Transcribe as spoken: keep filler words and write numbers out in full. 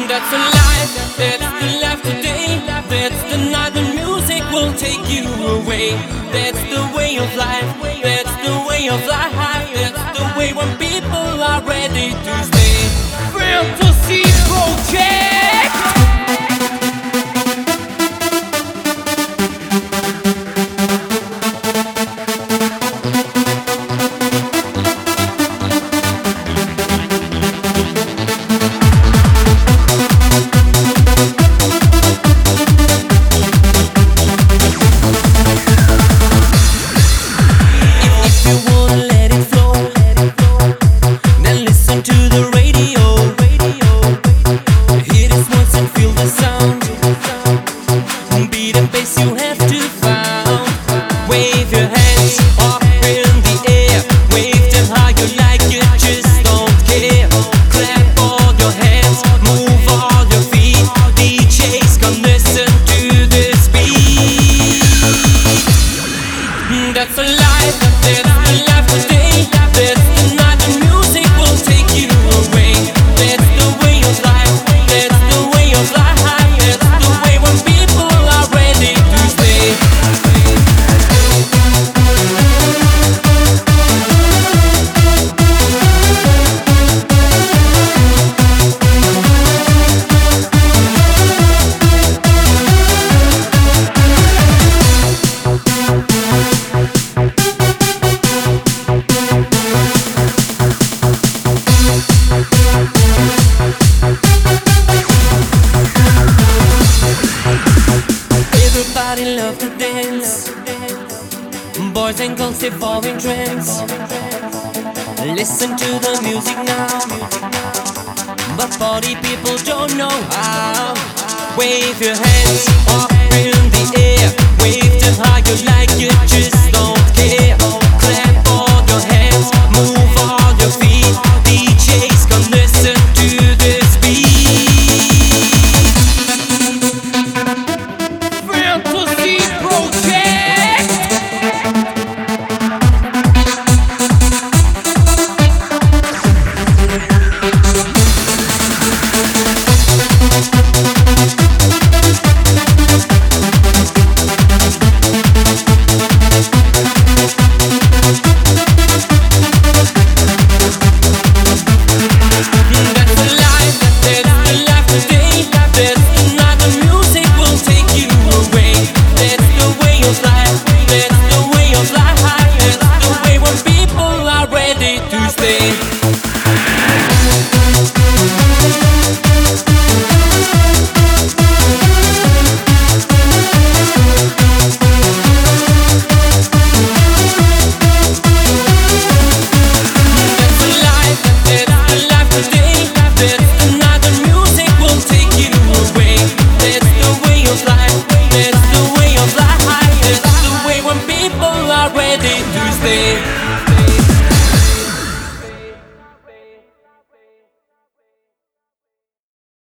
That's the life, that's the life today. That's the night the music will take you away. That's the way of life, that's the way of life. That's the way when people are ready to stay. Fantasy Project. That's a life, that's the life today. That's the night the music will take you away. That's the way of life, that's the way of life. That's the way when people are ready to stay. Everybody love to dance. Boys and girls they fall in trance. Listen to the music now, but party people don't know how. Wave your hands up in the air, wave them higher like you just don't care. Clap all your hands, move all your feet. D Js come listen to this beat. Fantasy Project. That's the way of life, that's the way when people are ready to stay.